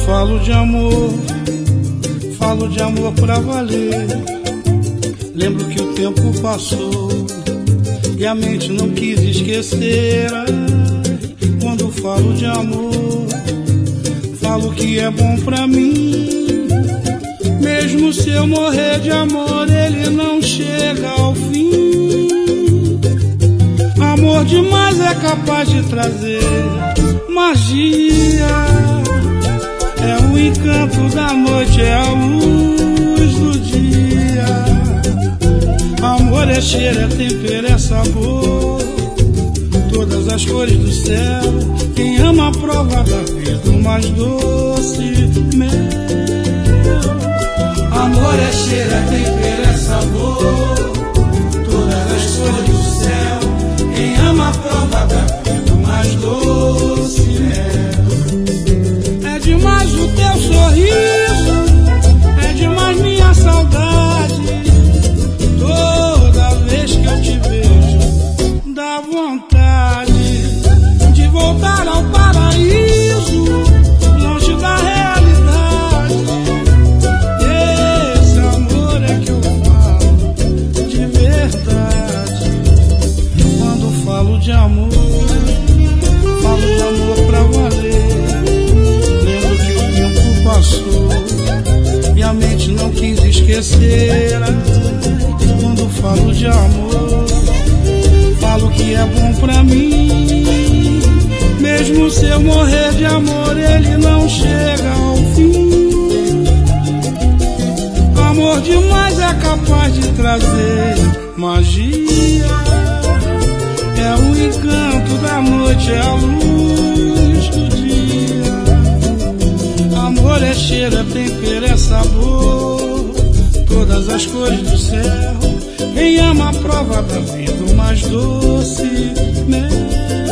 falo de amor pra valer. Lembro que o tempo passou e a mente não quis esquecer. Quando falo de amor, falo que é bom pra mim. Mesmo se eu morrer de amor, ele não chega ao fim. Amor demais é capaz de trazer magia. É o encanto da noite, é a luz do dia. Amor é cheiro, é tempero, é sabor, todas as cores do céu. Quem ama a prova da vida, o mais doce mel. Amor é cheiro, é tempero, é sabor, todas as cores do céu. Quem ama a prova da vida, o mais doce mel. É demais o teu sorriso, é demais minha saudade. Toda vez que eu te vejo, dá vontade de voltar ao paraíso, longe da realidade. Esse amor é que eu falo de verdade. Quando falo de amor pra valer. Lembro que o tempo passou e a mente não quis esquecer. Quando falo de amor, falo que é bom pra mim. Mesmo se eu morrer de amor, ele não chega ao fim. Amor demais é capaz de trazer magia. É o encanto da noite, é a luz do dia. Amor é cheiro, é tempero, é sabor, todas as cores do céu. Quem ama a prova da vida, o mais doce mel.